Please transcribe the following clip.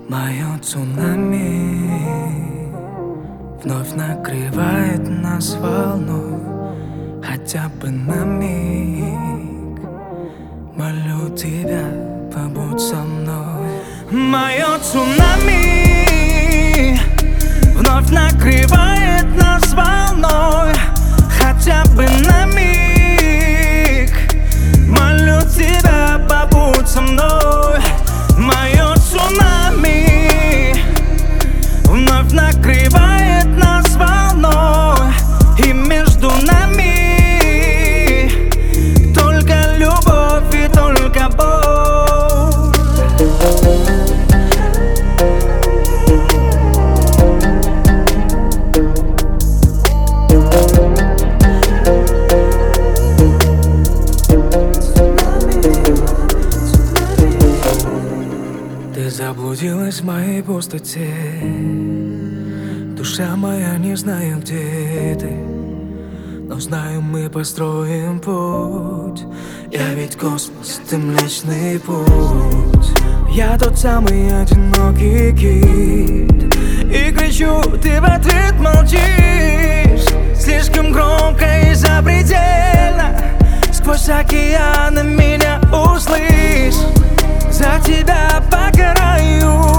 Мое цунами вновь накрывает нас волной. Хотя бы на миг, молю тебя, побудь со мной. Мое цунами вновь накрывает нас волной. Хотя бы на миг, молю тебя, побудь со мной. Мое цунами вновь накрывает нас волной. И между нами только любовь и только боль. Ты заблудилась в моей пустоте. Душа моя, не знаю, где ты, но знаю, мы построим путь. Я ведь космос, ты Млечный Путь. Я тот самый одинокий кит, и кричу, ты в ответ молчишь. Слишком громко и запредельно, сквозь океаны меня услышь. За тебя покараю